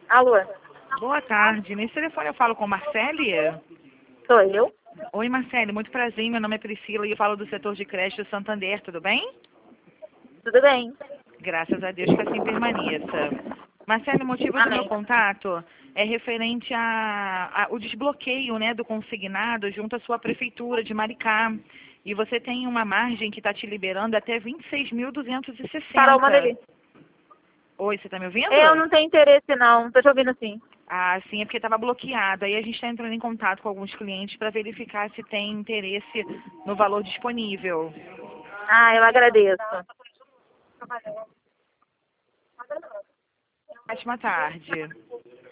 Alô, Boa tarde. Nesse telefone eu falo com Marcele? sou eu? Oi, Marcele. Muito prazer. Meu nome é Priscila e eu falo do setor de creche do Santander. Tudo bem? Tudo bem? Graças a Deus que assim permaneça. Marcele, o motivo do meu Amém. contato é referente o desbloqueio, né, do consignado junto à sua prefeitura de Maricá. E você tem uma margem que está te liberando até Carol, manda 26.260. ali. Oi, você está me ouvindo? Eu não tenho interesse, não. Tô te ouvindo sim. Ah, sim, é porque estava bloqueado. Aí a gente está entrando em contato com alguns clientes para verificar se tem interesse no valor disponível. Ah, eu agradeço. Ótima tarde.